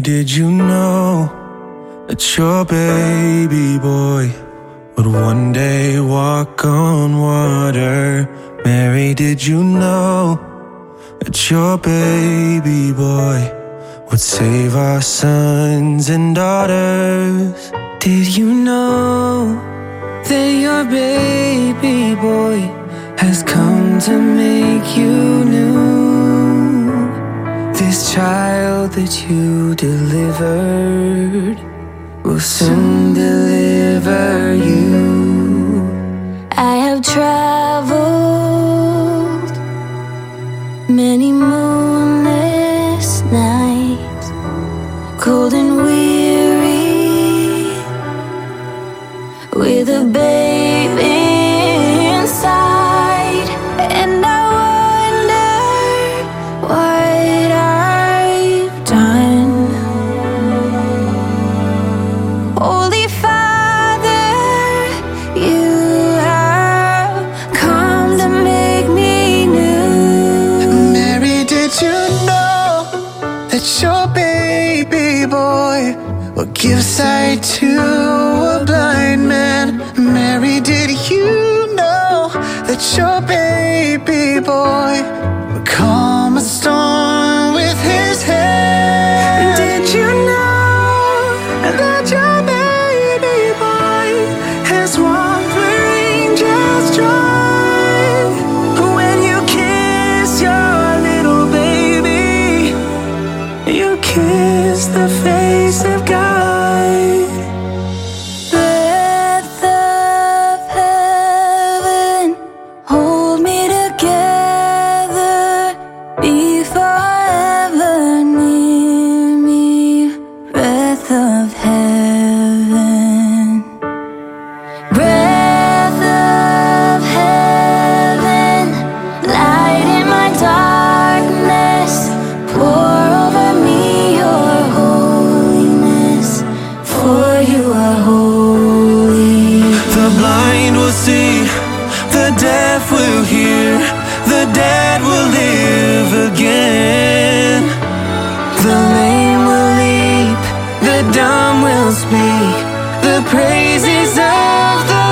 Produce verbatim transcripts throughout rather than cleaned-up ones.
did you know that your baby boy would one day walk on water? Mary, did you know that your baby boy would save our sons and daughters? Did you know that your baby boy has come to make you new? This child that you delivered will soon deliver you. I have traveled many moonless nights, cold and weary, with a baby inside, and I wonder what I've done. Holy Father, you have come to make me new. Mary, did you know that your baby boy will give sight to a blind man? Mary, did you know that your baby boy will calm a storm with his hand? Did you know that your baby boy has walked where angels drive? When you kiss your little baby, you kiss the face of God. Breath of heaven, hold me together, be forever near me. Breath of heaven, breath of heaven, light in my darkness, pour over me your holiness, for you are holy. The blind will see, the deaf will hear, the dead will live again. The lame will leap, the dumb will speak, the praises of the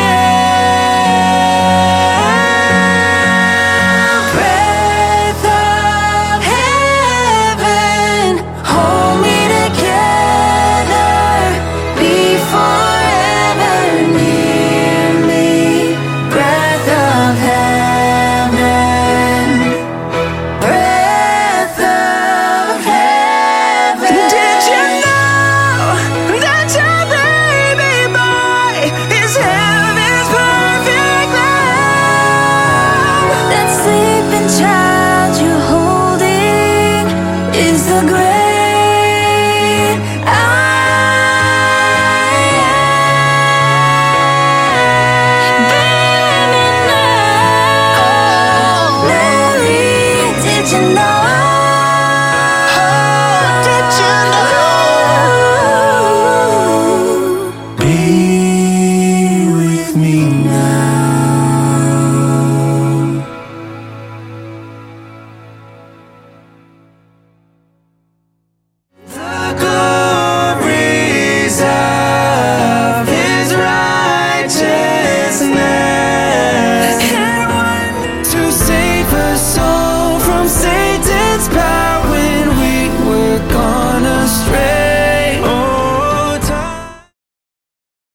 Lamb. Breath of heaven, hold me together, be forever near me. Breath of heaven, breath of heaven. Did you know that your baby boy is heaven's perfect lamb? That sleeping child you're holding is the great I